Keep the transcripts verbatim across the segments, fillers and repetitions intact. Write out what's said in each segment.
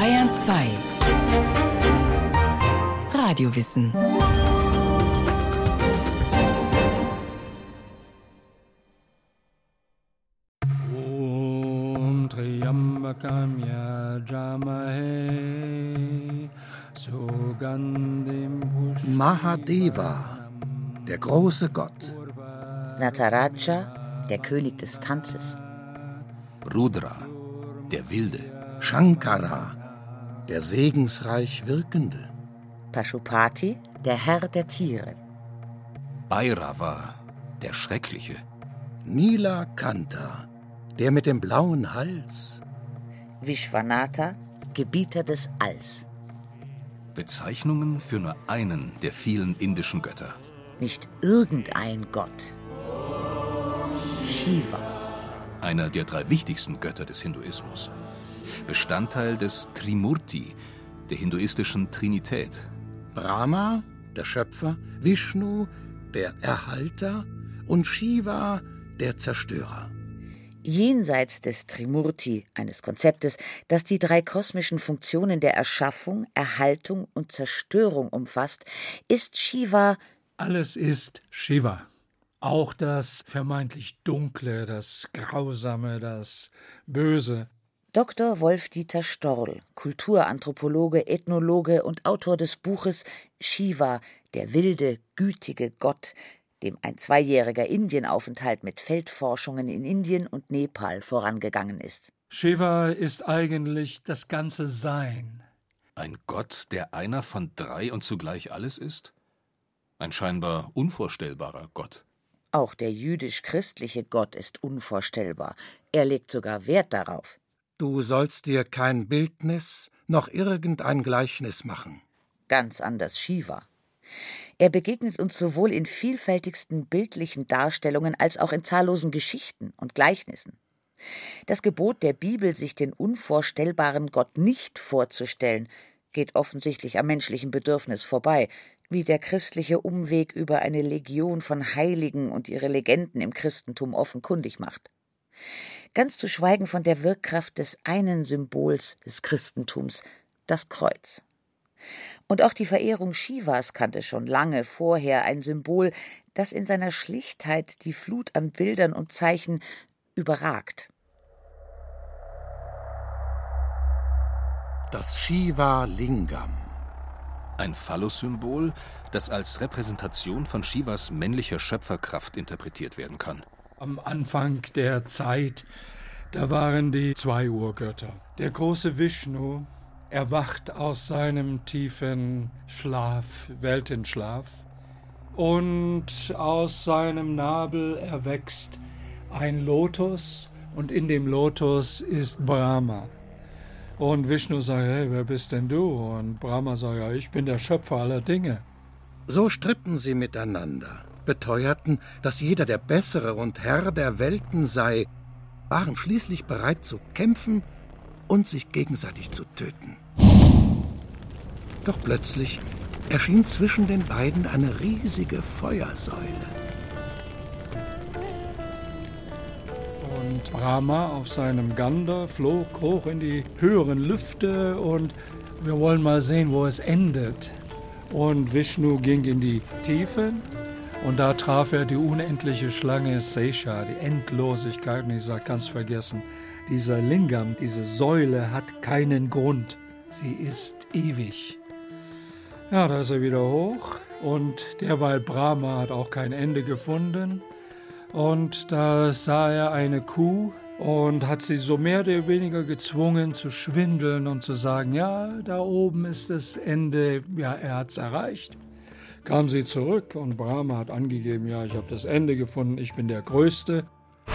Bayern zwei. Radiowissen. Om Triambakam Yajamahe Sugandhim Pushpam. Mahadeva, der große Gott. Nataraja, der König des Tanzes. Rudra, der Wilde. Shankara, der segensreich Wirkende. Pashupati, der Herr der Tiere. Bhairava, der Schreckliche. Nilakanta, der mit dem blauen Hals. Vishwanatha, Gebieter des Alls. Bezeichnungen für nur einen der vielen indischen Götter. Nicht irgendein Gott. Shiva. Einer der drei wichtigsten Götter des Hinduismus. Bestandteil des Trimurti, der hinduistischen Trinität. Brahma, der Schöpfer, Vishnu, der Erhalter und Shiva, der Zerstörer. Jenseits des Trimurti, eines Konzeptes, das die drei kosmischen Funktionen der Erschaffung, Erhaltung und Zerstörung umfasst, ist Shiva. Alles ist Shiva. Auch das vermeintlich Dunkle, das Grausame, das Böse. Doktor Wolf-Dieter Storl, Kulturanthropologe, Ethnologe und Autor des Buches Shiva, der wilde, gütige Gott, dem ein zweijähriger Indienaufenthalt mit Feldforschungen in Indien und Nepal vorangegangen ist. Shiva ist eigentlich das ganze Sein. Ein Gott, der einer von drei und zugleich alles ist? Ein scheinbar unvorstellbarer Gott. Auch der jüdisch-christliche Gott ist unvorstellbar. Er legt sogar Wert darauf. Du sollst dir kein Bildnis noch irgendein Gleichnis machen. Ganz anders Shiva. Er begegnet uns sowohl in vielfältigsten bildlichen Darstellungen als auch in zahllosen Geschichten und Gleichnissen. Das Gebot der Bibel, sich den unvorstellbaren Gott nicht vorzustellen, geht offensichtlich am menschlichen Bedürfnis vorbei, wie der christliche Umweg über eine Legion von Heiligen und ihre Legenden im Christentum offenkundig macht. Ganz zu schweigen von der Wirkkraft des einen Symbols des Christentums, das Kreuz. Und auch die Verehrung Shivas kannte schon lange vorher ein Symbol, das in seiner Schlichtheit die Flut an Bildern und Zeichen überragt. Das Shiva Lingam. Ein Phallus-Symbol, das als Repräsentation von Shivas männlicher Schöpferkraft interpretiert werden kann. Am Anfang der Zeit, da waren die zwei Urgötter. Der große Vishnu erwacht aus seinem tiefen Schlaf, Weltenschlaf, und aus seinem Nabel erwächst ein Lotus, und in dem Lotus ist Brahma. Und Vishnu sagt, hey, wer bist denn du? Und Brahma sagt, ja, ich bin der Schöpfer aller Dinge. So stritten sie miteinander, beteuerten, dass jeder der Bessere und Herr der Welten sei, waren schließlich bereit zu kämpfen und sich gegenseitig zu töten. Doch plötzlich erschien zwischen den beiden eine riesige Feuersäule. Und Brahma auf seinem Gander flog hoch in die höheren Lüfte und wir wollen mal sehen, wo es endet. Und Vishnu ging in die Tiefen und da traf er die unendliche Schlange Sesha, die Endlosigkeit. Und ich sage, ganz vergessen, dieser Lingam, diese Säule hat keinen Grund. Sie ist ewig. Ja, da ist er wieder hoch und derweil Brahma hat auch kein Ende gefunden. Und da sah er eine Kuh und hat sie so mehr oder weniger gezwungen zu schwindeln und zu sagen, ja, da oben ist das Ende, ja, er hat es erreicht. Kam sie zurück und Brahma hat angegeben, ja, ich habe das Ende gefunden, ich bin der Größte.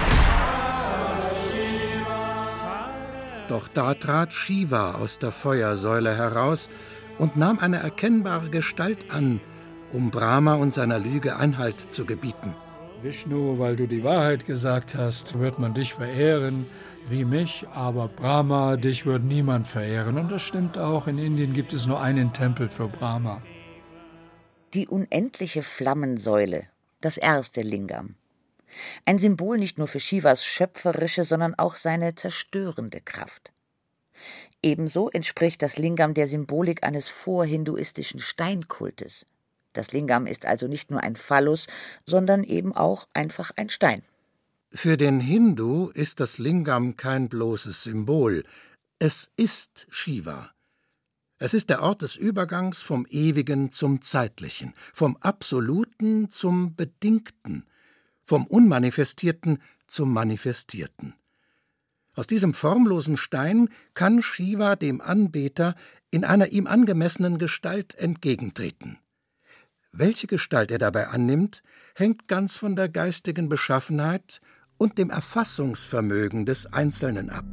Doch da trat Shiva aus der Feuersäule heraus und nahm eine erkennbare Gestalt an, um Brahma und seiner Lüge Einhalt zu gebieten. Vishnu, weil du die Wahrheit gesagt hast, wird man dich verehren wie mich, aber Brahma, dich wird niemand verehren. Und das stimmt auch, in Indien gibt es nur einen Tempel für Brahma. Die unendliche Flammensäule, das erste Lingam. Ein Symbol nicht nur für Shivas schöpferische, sondern auch seine zerstörende Kraft. Ebenso entspricht das Lingam der Symbolik eines vorhinduistischen Steinkultes. Das Lingam ist also nicht nur ein Phallus, sondern eben auch einfach ein Stein. Für den Hindu ist das Lingam kein bloßes Symbol. Es ist Shiva. Es ist der Ort des Übergangs vom Ewigen zum Zeitlichen, vom Absoluten zum Bedingten, vom Unmanifestierten zum Manifestierten. Aus diesem formlosen Stein kann Shiva dem Anbeter in einer ihm angemessenen Gestalt entgegentreten. Welche Gestalt er dabei annimmt, hängt ganz von der geistigen Beschaffenheit und dem Erfassungsvermögen des Einzelnen ab.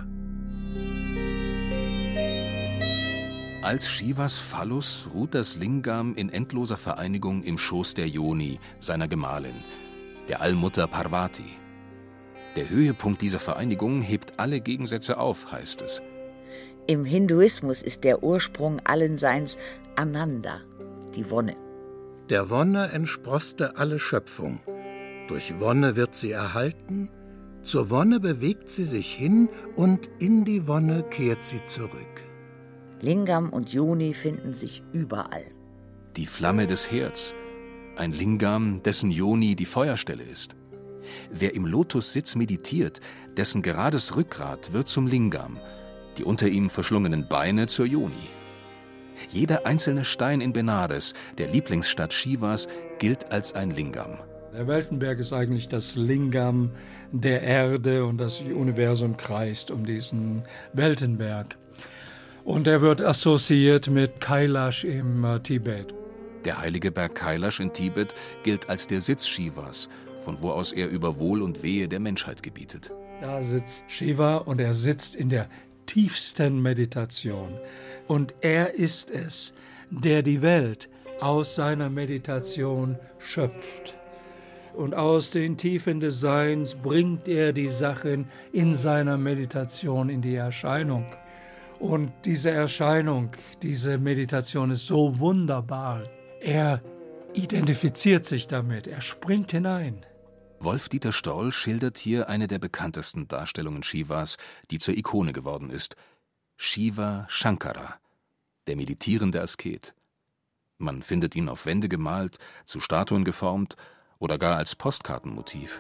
Als Shivas Phallus ruht das Lingam in endloser Vereinigung im Schoß der Yoni, seiner Gemahlin, der Allmutter Parvati. Der Höhepunkt dieser Vereinigung hebt alle Gegensätze auf, heißt es. Im Hinduismus ist der Ursprung allen Seins Ananda, die Wonne. Der Wonne entsproßte alle Schöpfung. Durch Wonne wird sie erhalten, zur Wonne bewegt sie sich hin und in die Wonne kehrt sie zurück. Lingam und Yoni finden sich überall. Die Flamme des Herds, ein Lingam, dessen Yoni die Feuerstelle ist. Wer im Lotussitz meditiert, dessen gerades Rückgrat wird zum Lingam, die unter ihm verschlungenen Beine zur Yoni. Jeder einzelne Stein in Benares, der Lieblingsstadt Shivas, gilt als ein Lingam. Der Weltenberg ist eigentlich das Lingam der Erde und das Universum kreist um diesen Weltenberg. Und er wird assoziiert mit Kailash im äh, Tibet. Der heilige Berg Kailash in Tibet gilt als der Sitz Shivas, von wo aus er über Wohl und Wehe der Menschheit gebietet. Da sitzt Shiva und er sitzt in der tiefsten Meditation. Und er ist es, der die Welt aus seiner Meditation schöpft. Und aus den Tiefen des Seins bringt er die Sachen in seiner Meditation in die Erscheinung. Und diese Erscheinung, diese Meditation ist so wunderbar. Er identifiziert sich damit, er springt hinein. Wolf-Dieter Stoll schildert hier eine der bekanntesten Darstellungen Shivas, die zur Ikone geworden ist. Shiva Shankara, der meditierende Asket. Man findet ihn auf Wände gemalt, zu Statuen geformt oder gar als Postkartenmotiv.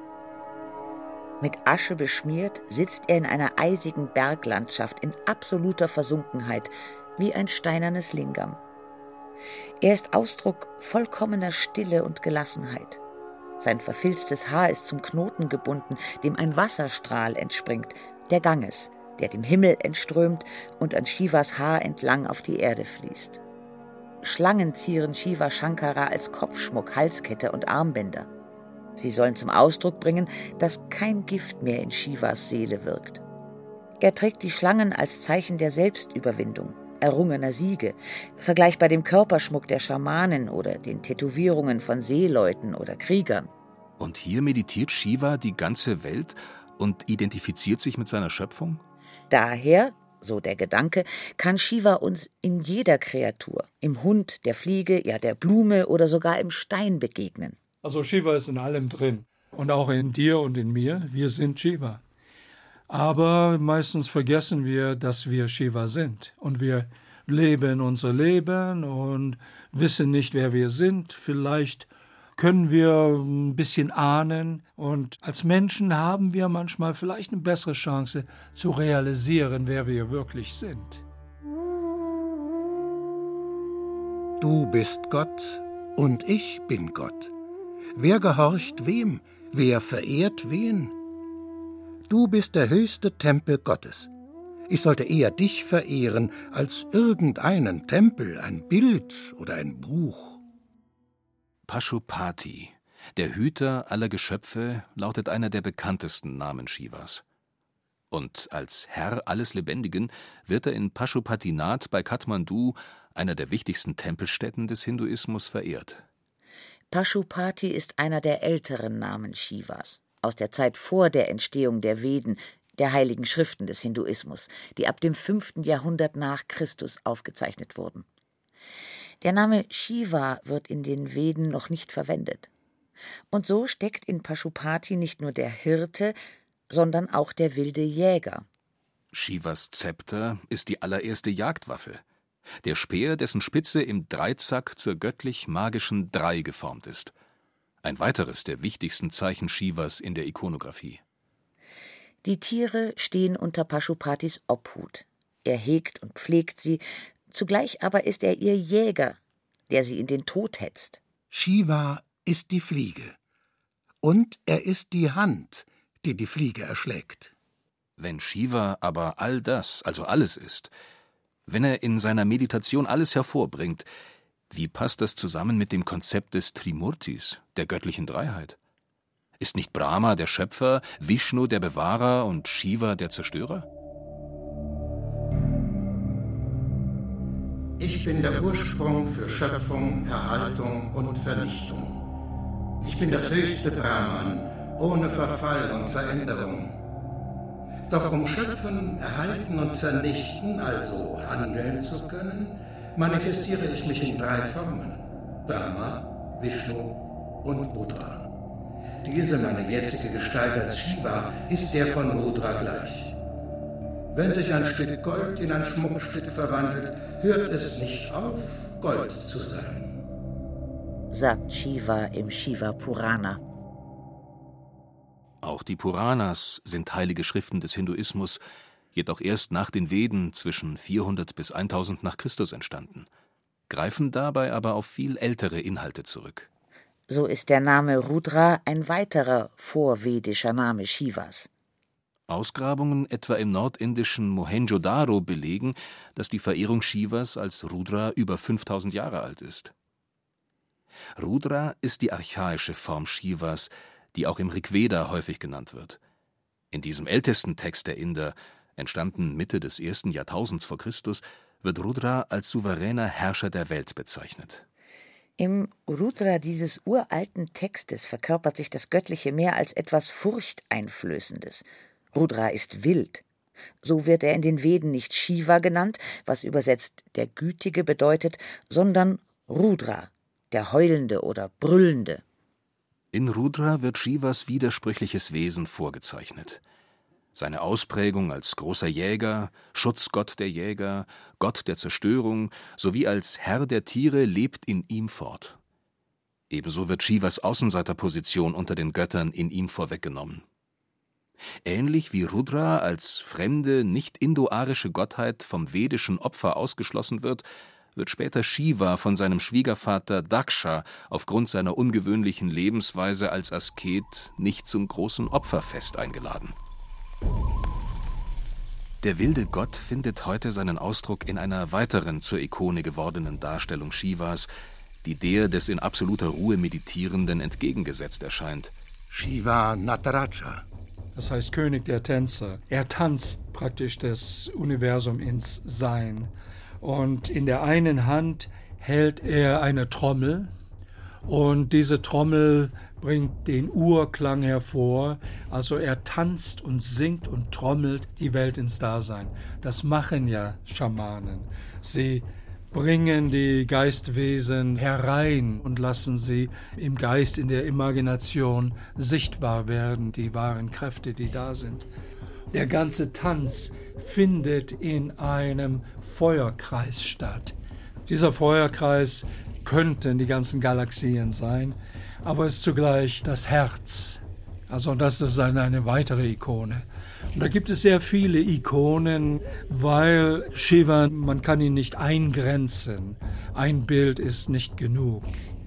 Mit Asche beschmiert sitzt er in einer eisigen Berglandschaft in absoluter Versunkenheit, wie ein steinernes Lingam. Er ist Ausdruck vollkommener Stille und Gelassenheit. Sein verfilztes Haar ist zum Knoten gebunden, dem ein Wasserstrahl entspringt, der Ganges, der dem Himmel entströmt und an Shivas Haar entlang auf die Erde fließt. Schlangen zieren Shiva Shankara als Kopfschmuck, Halskette und Armbänder. Sie sollen zum Ausdruck bringen, dass kein Gift mehr in Shivas Seele wirkt. Er trägt die Schlangen als Zeichen der Selbstüberwindung, errungener Siege, vergleichbar dem Körperschmuck der Schamanen oder den Tätowierungen von Seeleuten oder Kriegern. Und hier meditiert Shiva die ganze Welt und identifiziert sich mit seiner Schöpfung? Daher, so der Gedanke, kann Shiva uns in jeder Kreatur, im Hund, der Fliege, ja der Blume oder sogar im Stein begegnen. Also Shiva ist in allem drin und auch in dir und in mir. Wir sind Shiva. Aber meistens vergessen wir, dass wir Shiva sind. Und wir leben unser Leben und wissen nicht, wer wir sind. Vielleicht können wir ein bisschen ahnen. Und als Menschen haben wir manchmal vielleicht eine bessere Chance zu realisieren, wer wir wirklich sind. Du bist Gott und ich bin Gott. Wer gehorcht wem? Wer verehrt wen? Du bist der höchste Tempel Gottes. Ich sollte eher dich verehren als irgendeinen Tempel, ein Bild oder ein Buch. Pashupati, der Hüter aller Geschöpfe, lautet einer der bekanntesten Namen Shivas. Und als Herr alles Lebendigen wird er in Pashupatinath bei Kathmandu, einer der wichtigsten Tempelstätten des Hinduismus, verehrt. Pashupati ist einer der älteren Namen Shivas, aus der Zeit vor der Entstehung der Veden, der heiligen Schriften des Hinduismus, die ab dem fünften Jahrhundert nach Christus aufgezeichnet wurden. Der Name Shiva wird in den Veden noch nicht verwendet. Und so steckt in Pashupati nicht nur der Hirte, sondern auch der wilde Jäger. Shivas Zepter ist die allererste Jagdwaffe. Der Speer, dessen Spitze im Dreizack zur göttlich-magischen Drei geformt ist. Ein weiteres der wichtigsten Zeichen Shivas in der Ikonographie. Die Tiere stehen unter Pashupatis Obhut. Er hegt und pflegt sie, zugleich aber ist er ihr Jäger, der sie in den Tod hetzt. Shiva ist die Fliege. Und er ist die Hand, die die Fliege erschlägt. Wenn Shiva aber all das, also alles ist, wenn er in seiner Meditation alles hervorbringt, wie passt das zusammen mit dem Konzept des Trimurtis, der göttlichen Dreiheit? Ist nicht Brahma der Schöpfer, Vishnu der Bewahrer und Shiva der Zerstörer? Ich bin der Ursprung für Schöpfung, Erhaltung und Vernichtung. Ich bin das höchste Brahman, ohne Verfall und Veränderung. Doch um schöpfen, erhalten und vernichten, also handeln zu können, manifestiere ich mich in drei Formen: Brahma, Vishnu und Rudra. Diese, meine jetzige Gestalt als Shiva, ist der von Rudra gleich. Wenn sich ein Stück Gold in ein Schmuckstück verwandelt, hört es nicht auf, Gold zu sein, sagt Shiva im Shiva Purana. Auch die Puranas sind heilige Schriften des Hinduismus, jedoch erst nach den Veden zwischen vierhundert bis tausend nach Christus entstanden, greifen dabei aber auf viel ältere Inhalte zurück. So ist der Name Rudra ein weiterer vorvedischer Name Shivas. Ausgrabungen etwa im nordindischen Mohenjo-Daro belegen, dass die Verehrung Shivas als Rudra über fünftausend Jahre alt ist. Rudra ist die archaische Form Shivas, die auch im Rigveda häufig genannt wird. In diesem ältesten Text der Inder, entstanden Mitte des ersten Jahrtausends vor Christus, wird Rudra als souveräner Herrscher der Welt bezeichnet. Im Rudra dieses uralten Textes verkörpert sich das Göttliche mehr als etwas Furchteinflößendes. Rudra ist wild. So wird er in den Veden nicht Shiva genannt, was übersetzt der Gütige bedeutet, sondern Rudra, der Heulende oder Brüllende. In Rudra wird Shivas widersprüchliches Wesen vorgezeichnet. Seine Ausprägung als großer Jäger, Schutzgott der Jäger, Gott der Zerstörung sowie als Herr der Tiere lebt in ihm fort. Ebenso wird Shivas Außenseiterposition unter den Göttern in ihm vorweggenommen. Ähnlich wie Rudra als fremde, nicht-indoarische Gottheit vom vedischen Opfer ausgeschlossen wird, wird später Shiva von seinem Schwiegervater Daksha aufgrund seiner ungewöhnlichen Lebensweise als Asket nicht zum großen Opferfest eingeladen. Der wilde Gott findet heute seinen Ausdruck in einer weiteren zur Ikone gewordenen Darstellung Shivas, die der des in absoluter Ruhe Meditierenden entgegengesetzt erscheint. Shiva Nataraja. Das heißt König der Tänzer. Er tanzt praktisch das Universum ins Sein. Und in der einen Hand hält er eine Trommel und diese Trommel bringt den Urklang hervor. Also er tanzt und singt und trommelt die Welt ins Dasein. Das machen ja Schamanen. Sie bringen die Geistwesen herein und lassen sie im Geist, in der Imagination sichtbar werden, die wahren Kräfte, die da sind. Der ganze Tanz findet in einem Feuerkreis statt. Dieser Feuerkreis könnten die ganzen Galaxien sein, aber es ist zugleich das Herz. Also das ist eine, eine weitere Ikone. Und da gibt es sehr viele Ikonen, weil Shiva, man kann ihn nicht eingrenzen. Ein Bild ist nicht genug.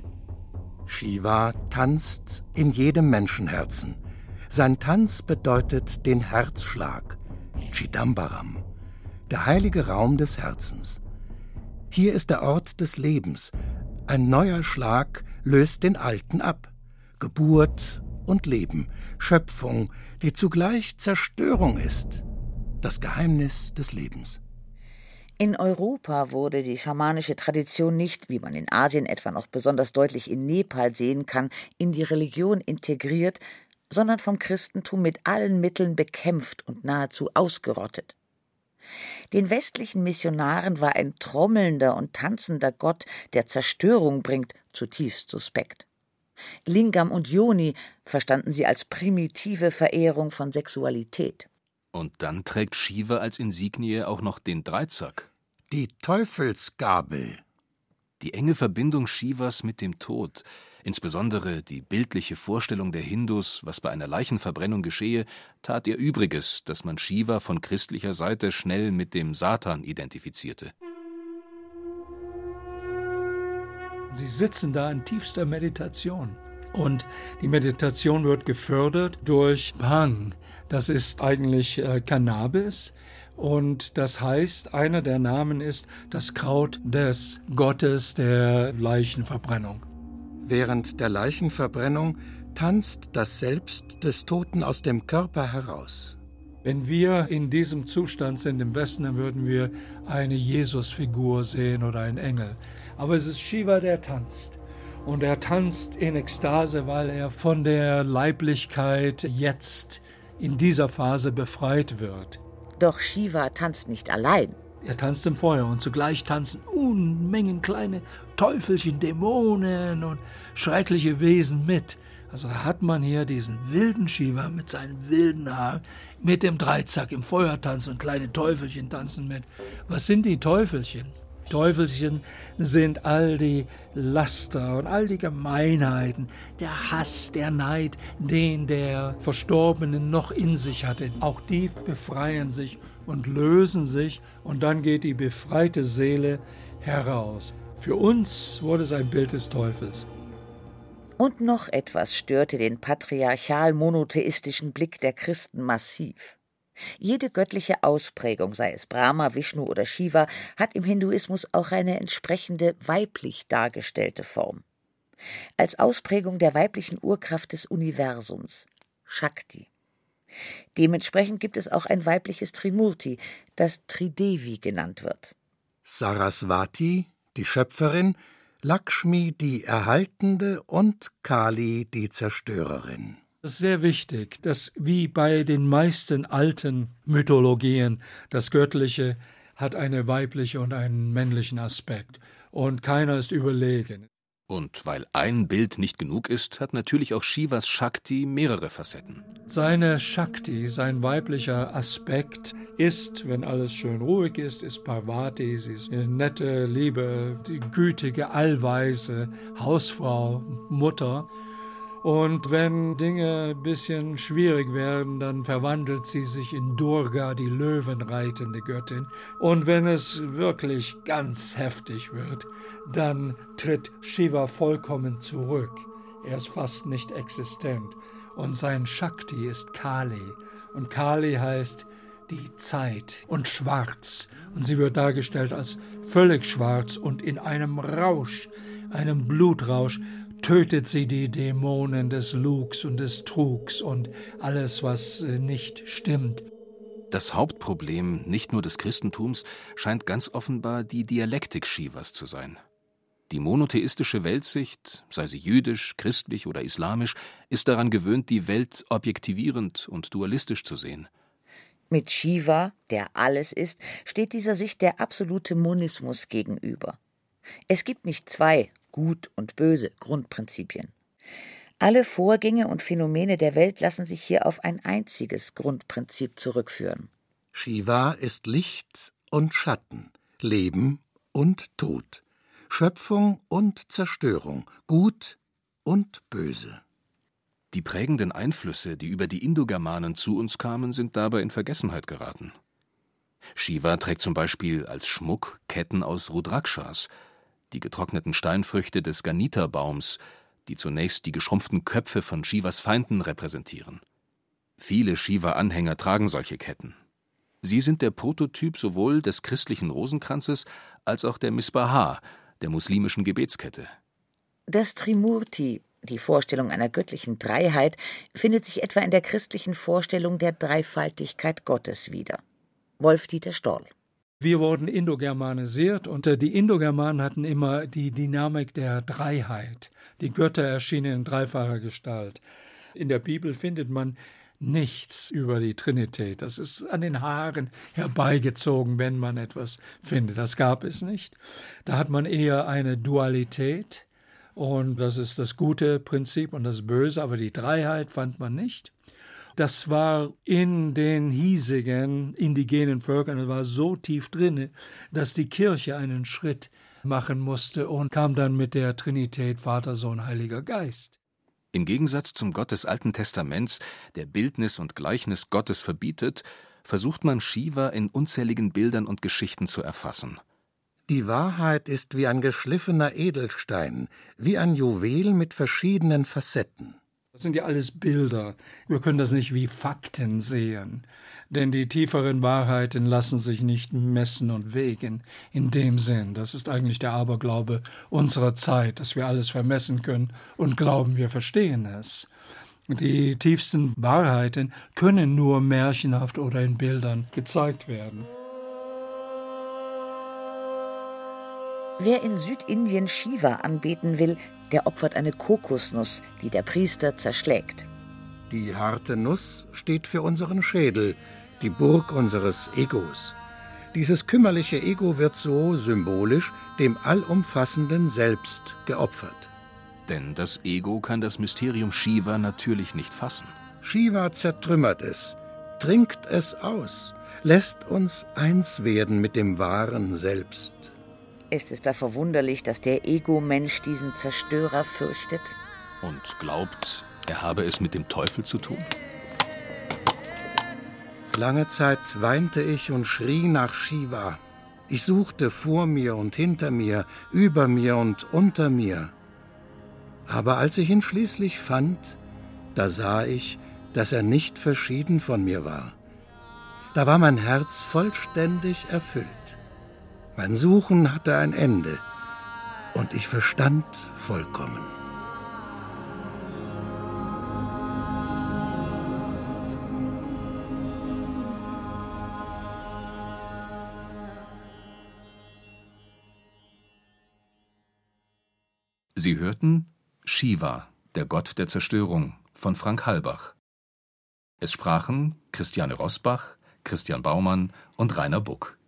Shiva tanzt in jedem Menschenherzen. Sein Tanz bedeutet den Herzschlag, Chidambaram, der heilige Raum des Herzens. Hier ist der Ort des Lebens. Ein neuer Schlag löst den alten ab. Geburt und Leben, Schöpfung, die zugleich Zerstörung ist. Das Geheimnis des Lebens. In Europa wurde die schamanische Tradition nicht, wie man in Asien etwa noch besonders deutlich in Nepal sehen kann, in die Religion integriert, sondern vom Christentum mit allen Mitteln bekämpft und nahezu ausgerottet. Den westlichen Missionaren war ein trommelnder und tanzender Gott, der Zerstörung bringt, zutiefst suspekt. Lingam und Yoni verstanden sie als primitive Verehrung von Sexualität. Und dann trägt Shiva als Insignie auch noch den Dreizack. Die Teufelsgabel. Die enge Verbindung Shivas mit dem Tod, insbesondere die bildliche Vorstellung der Hindus, was bei einer Leichenverbrennung geschehe, tat ihr Übriges, dass man Shiva von christlicher Seite schnell mit dem Satan identifizierte. Sie sitzen da in tiefster Meditation. Und die Meditation wird gefördert durch Bhang. Das ist eigentlich äh, Cannabis. Und das heißt, einer der Namen ist das Kraut des Gottes der Leichenverbrennung. Während der Leichenverbrennung tanzt das Selbst des Toten aus dem Körper heraus. Wenn wir in diesem Zustand sind im Westen, dann würden wir eine Jesusfigur sehen oder einen Engel. Aber es ist Shiva, der tanzt. Und er tanzt in Ekstase, weil er von der Leiblichkeit jetzt in dieser Phase befreit wird. Doch Shiva tanzt nicht allein. Er tanzt im Feuer und zugleich tanzen Unmengen kleine Teufelchen, Dämonen und schreckliche Wesen mit. Also da hat man hier diesen wilden Shiva mit seinen wilden Haaren, mit dem Dreizack im Feuer tanzen und kleine Teufelchen tanzen mit. Was sind die Teufelchen? Teufelchen sind all die Laster und all die Gemeinheiten, der Hass, der Neid, den der Verstorbene noch in sich hatte. Auch die befreien sich und lösen sich und dann geht die befreite Seele heraus. Für uns wurde es ein Bild des Teufels. Und noch etwas störte den patriarchal-monotheistischen Blick der Christen massiv. Jede göttliche Ausprägung, sei es Brahma, Vishnu oder Shiva, hat im Hinduismus auch eine entsprechende weiblich dargestellte Form. Als Ausprägung der weiblichen Urkraft des Universums, Shakti. Dementsprechend gibt es auch ein weibliches Trimurti, das Tridevi genannt wird. Saraswati, die Schöpferin, Lakshmi, die Erhaltende und Kali, die Zerstörerin. Es ist sehr wichtig, dass wie bei den meisten alten Mythologien das Göttliche hat eine weibliche und einen männlichen Aspekt und keiner ist überlegen. Und weil ein Bild nicht genug ist, hat natürlich auch Shivas Shakti mehrere Facetten. Seine Shakti, sein weiblicher Aspekt ist, wenn alles schön ruhig ist, ist Parvati, sie ist eine nette, liebe, die gütige, allweise Hausfrau, Mutter. Und wenn Dinge ein bisschen schwierig werden, dann verwandelt sie sich in Durga, die löwenreitende Göttin. Und wenn es wirklich ganz heftig wird, dann tritt Shiva vollkommen zurück. Er ist fast nicht existent. Und sein Shakti ist Kali. Und Kali heißt die Zeit und schwarz. Und sie wird dargestellt als völlig schwarz und in einem Rausch, einem Blutrausch, tötet sie die Dämonen des Lugs und des Trugs und alles, was nicht stimmt. Das Hauptproblem nicht nur des Christentums scheint ganz offenbar die Dialektik Shivas zu sein. Die monotheistische Weltsicht, sei sie jüdisch, christlich oder islamisch, ist daran gewöhnt, die Welt objektivierend und dualistisch zu sehen. Mit Shiva, der alles ist, steht dieser Sicht der absolute Monismus gegenüber. Es gibt nicht zwei, Gut und Böse, Grundprinzipien. Alle Vorgänge und Phänomene der Welt lassen sich hier auf ein einziges Grundprinzip zurückführen. Shiva ist Licht und Schatten, Leben und Tod, Schöpfung und Zerstörung, Gut und Böse. Die prägenden Einflüsse, die über die Indogermanen zu uns kamen, sind dabei in Vergessenheit geraten. Shiva trägt zum Beispiel als Schmuck Ketten aus Rudrakshas, die getrockneten Steinfrüchte des Ganita-Baums, die zunächst die geschrumpften Köpfe von Shivas Feinden repräsentieren. Viele Shiva-Anhänger tragen solche Ketten. Sie sind der Prototyp sowohl des christlichen Rosenkranzes als auch der Misbah, der muslimischen Gebetskette. Das Trimurti, die Vorstellung einer göttlichen Dreiheit, findet sich etwa in der christlichen Vorstellung der Dreifaltigkeit Gottes wieder. Wolf-Dieter Storl. Wir wurden indogermanisiert und die Indogermanen hatten immer die Dynamik der Dreiheit. Die Götter erschienen in dreifacher Gestalt. In der Bibel findet man nichts über die Trinität. Das ist an den Haaren herbeigezogen, wenn man etwas findet. Das gab es nicht. Da hat man eher eine Dualität und das ist das gute Prinzip und das Böse, aber die Dreiheit fand man nicht. Das war in den hiesigen indigenen Völkern, das war so tief drin, dass die Kirche einen Schritt machen musste und kam dann mit der Trinität Vater, Sohn, Heiliger Geist. Im Gegensatz zum Gott des Alten Testaments, der Bildnis und Gleichnis Gottes verbietet, versucht man Shiva in unzähligen Bildern und Geschichten zu erfassen. Die Wahrheit ist wie ein geschliffener Edelstein, wie ein Juwel mit verschiedenen Facetten. Das sind ja alles Bilder. Wir können das nicht wie Fakten sehen. Denn die tieferen Wahrheiten lassen sich nicht messen und wägen in dem Sinn. Das ist eigentlich der Aberglaube unserer Zeit, dass wir alles vermessen können und glauben, wir verstehen es. Die tiefsten Wahrheiten können nur märchenhaft oder in Bildern gezeigt werden. Wer in Südindien Shiva anbeten will, der opfert eine Kokosnuss, die der Priester zerschlägt. Die harte Nuss steht für unseren Schädel, die Burg unseres Egos. Dieses kümmerliche Ego wird so symbolisch dem allumfassenden Selbst geopfert. Denn das Ego kann das Mysterium Shiva natürlich nicht fassen. Shiva zertrümmert es, trinkt es aus, lässt uns eins werden mit dem wahren Selbst. Ist es da verwunderlich, dass der Ego-Mensch diesen Zerstörer fürchtet? Und glaubt, er habe es mit dem Teufel zu tun? Lange Zeit weinte ich und schrie nach Shiva. Ich suchte vor mir und hinter mir, über mir und unter mir. Aber als ich ihn schließlich fand, da sah ich, dass er nicht verschieden von mir war. Da war mein Herz vollständig erfüllt. Mein Suchen hatte ein Ende und ich verstand vollkommen. Sie hörten Shiva, der Gott der Zerstörung, von Frank Halbach. Es sprachen Christiane Rosbach, Christian Baumann und Rainer Buck.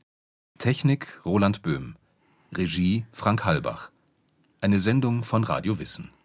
Technik Roland Böhm. Regie Frank Halbach. Eine Sendung von Radio Wissen.